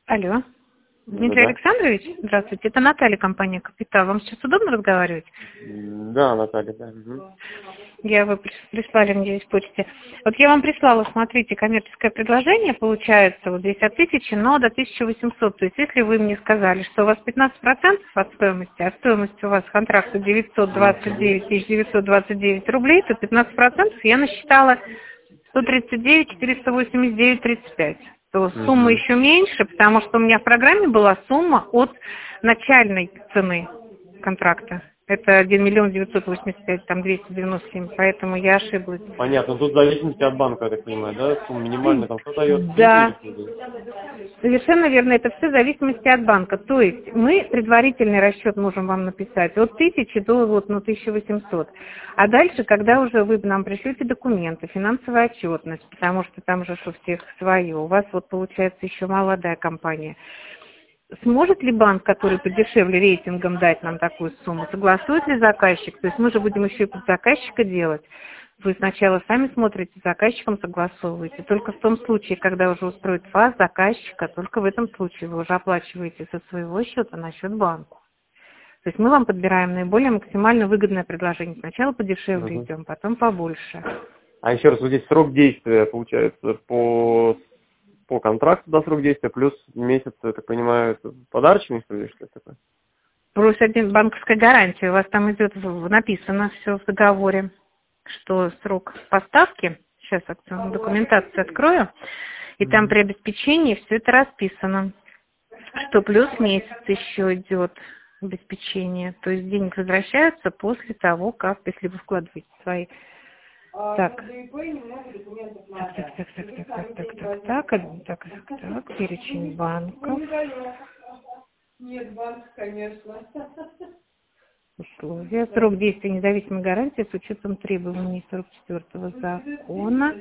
Алло. Дмитрий Да. Александрович, здравствуйте. Это Наталья, компания «Капитал». Вам сейчас удобно разговаривать? Да, Наталья, да. Угу. Вы прислали мне здесь почте. Вот я вам прислала, смотрите, коммерческое предложение, получается, вот здесь от 1000, но до 1800. То есть, если вы мне сказали, что у вас 15% от стоимости, а стоимость у вас контракта 929 929 рублей, то 15% я насчитала 139 489 35. То сумма еще меньше, потому что у меня в программе была сумма от начальной цены контракта. Это 1 миллион 985, там 297, поэтому я ошиблась. Понятно, тут в зависимости от банка, я так понимаю, да? Сумма минимальная, там что дает? Да, совершенно верно, это все в зависимости от банка. То есть мы предварительный расчет можем вам написать от 1000 до 1800. А дальше, когда уже вы нам пришлете документы, финансовая отчетность, потому что там же у всех свое, у вас вот получается еще молодая компания. Сможет ли банк, который подешевле рейтингом, дать нам такую сумму? Согласует ли заказчик? То есть мы же будем еще и под заказчика делать. Вы сначала сами смотрите, с заказчиком согласовываете. Только в том случае, когда уже устроит вас, заказчика, только в этом случае вы уже оплачиваете со своего счета на счет банку. То есть мы вам подбираем наиболее максимально выгодное предложение. Сначала подешевле идем, потом побольше. А еще раз, вот здесь срок действия, получается, по контракту до срок действия, плюс месяц, я так понимаю, это подарочный, что ли, что это такое? Плюс один банковская гарантия. У вас там идет, написано все в договоре, что срок поставки, сейчас акционную документацию открою, и там при обеспечении все это расписано, что плюс месяц еще идет обеспечение, то есть деньги возвращаются после того, как, если вы вкладываете свои. Так, перечень банков. Нет, банк, конечно. Условия. Срок действия независимой гарантии с учетом требований 44-го закона.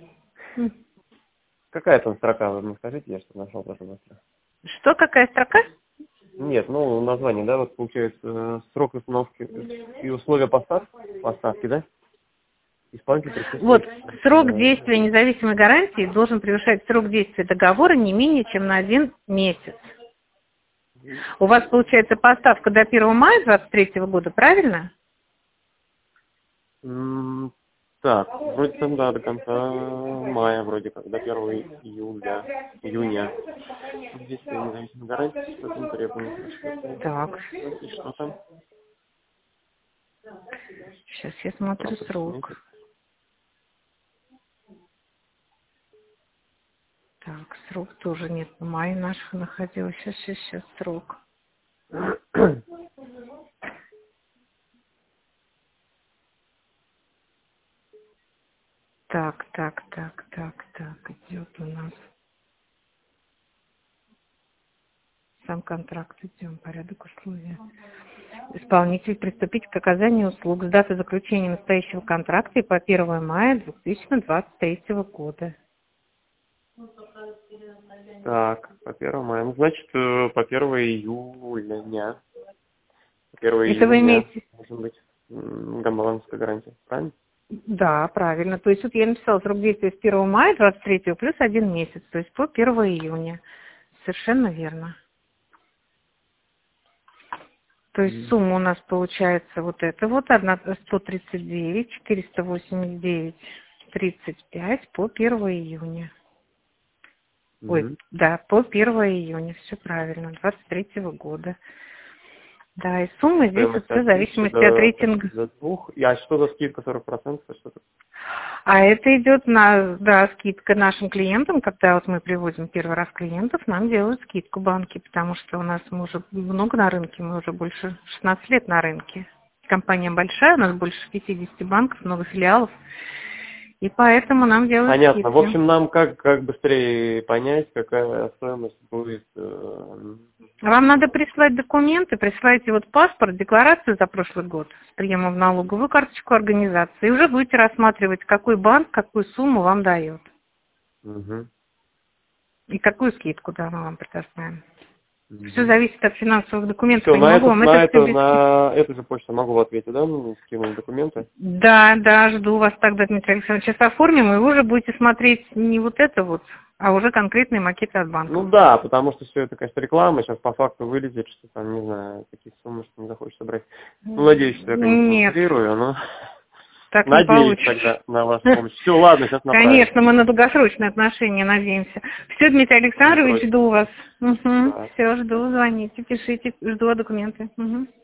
Какая там строка, вы мне скажите, я что-то нашел просто быстро. Что, какая строка? Нет, название, да, вот получается срок установки и условия поставки, да? Исполнитель Вот, срок действия независимой гарантии должен превышать срок действия договора не менее чем на 1 месяц. У вас получается поставка до 1 мая 2023 года, правильно? Так, вроде там, да, до конца мая, вроде как, до 1 июня. Здесь независимая гарантия, что там требования. Так. И что там? Сейчас я смотрю срок. Так, срок тоже нет, в мае наших находилось. Сейчас срок. Так, идет у нас. Сам контракт идем, порядок условия. Исполнитель приступить к оказанию услуг с даты заключения настоящего контракта и по 1 мая 2023 года. Так, по 1 мая. Значит, по 1 июля. По 1 Это вы июня имеете? должен быть гамбаланская гарантия, правильно? Да, правильно. То есть вот я написала срок действия с 1 мая 23 плюс 1 месяц, то есть по 1 июня. Совершенно верно. То есть сумма у нас получается вот это вот, 139 489 35 по 1 июня. Ой, да, по 1 июня, все правильно, 23 года. Да, и сумма здесь вот все в зависимости от рейтинга. А что за скидка 40%? Что-то? А это идет скидка нашим клиентам, когда вот мы приводим первый раз клиентов, нам делают скидку банки, потому что у нас мы уже много на рынке, мы уже больше 16 лет на рынке. Компания большая, у нас больше 50 банков, много филиалов. И поэтому нам делают Понятно. скидки. В общем, нам как быстрее понять, какая стоимость будет. Вам надо прислать документы, присылайте вот паспорт, декларацию за прошлый год с приемом в налоговую карточку организации. И уже будете рассматривать, какой банк, какую сумму вам дает. И какую скидку, да, мы вам предоставим. Все зависит от финансовых документов. Все, Я не могу вам это все на эту же почту могу ответить, да? Скинуть документы. Да, да, жду вас тогда, Дмитрий Александрович. Сейчас оформим, и вы уже будете смотреть не вот это вот, а уже конкретные макеты от банка. Ну да, потому что все это, конечно, реклама. Сейчас по факту вылезет, что там, не знаю, такие суммы, что не захочется брать. Ну, надеюсь, что я, конечно, утрирую, но... Так не Надеюсь получится. тогда на вашу помощь. Все, ладно, сейчас направим. Конечно, мы на долгосрочные отношения надеемся. Все, Дмитрий Александрович, жду вас. Угу. Да. Все, жду, звоните, пишите, жду документы. Угу.